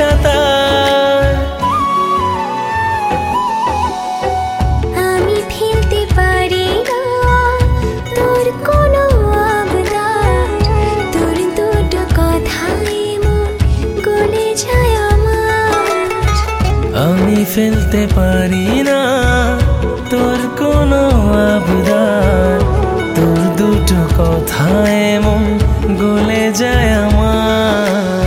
সাঁতার। আমি ফেলতে পারি না তোর কোনো আবদার, তোর দুটো কথায় মন গলে যায় আমার। আমি ফেলতে পারি না তোর কোনো আবদার, তোর দুটো কথায় মন গলে যায় আমার।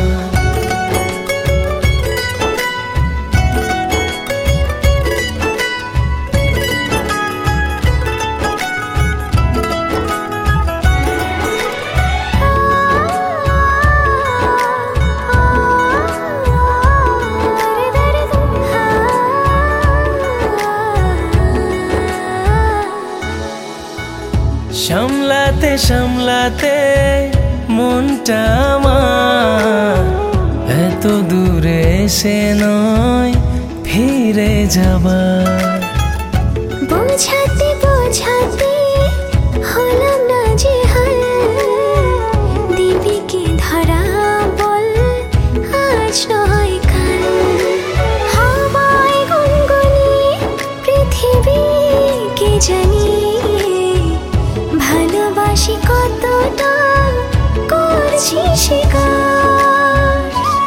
সামলাতে সামলাতে মনটা আমার এত দূরে এসে নয় ফিরে যাবার। বোঝাতে বোঝাতে হলাম না যে হাল, দিবি কি ধরা বল আজ নয় কাল। হাওয়ায় গুনগুনি পৃথিবীকে জানি, ভালোবাসি কতটা করছি স্বীকার।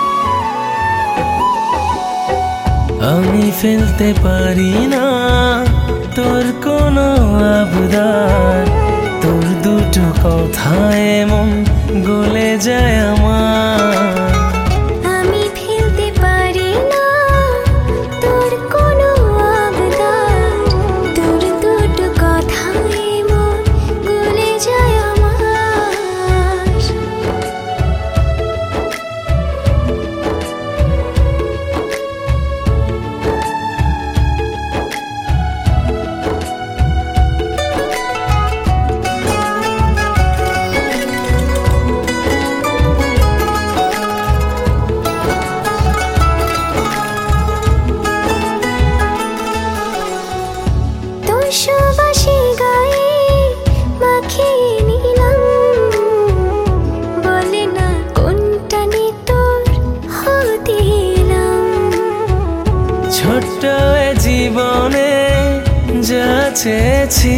আমি ফেলতে পারি না তোর কোনো আবদার, তোর দুটো কথায় মন গলে যায় আমার। আমি ফেলতে পারি না তোর কোনো আবদার, তোর দুটো কথায় মন গলে যায় আমার। তোর সুবাসে গায়ে মাখিয়ে নিলাম, বলে না কোনটা নে তোর হতে এলাম। ছোট্ট এ জীবনে যা চেয়েছি,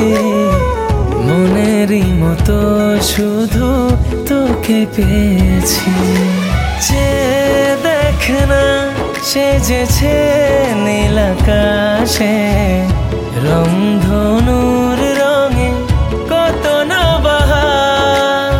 মনেরই মতো শুধু তোকে পেয়েছি। যে দেখ না সেজেছে নীল আকাশে, রংধনুর রঙে কত না বাহার।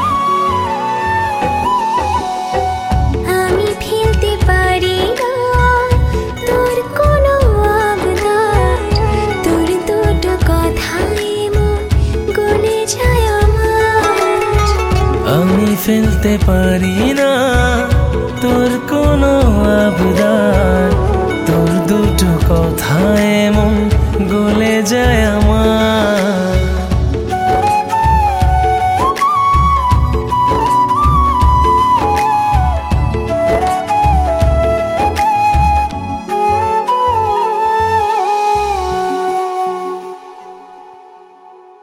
আমি ফেলতে পারি না তোর কোনো আবদার, তোর দুটো কথায় মন গলে যায় আমার। আমি ফেলতে পারি না তোর কোনো আবদার, তোর দুটো কথায় মন গলে যায় আমার।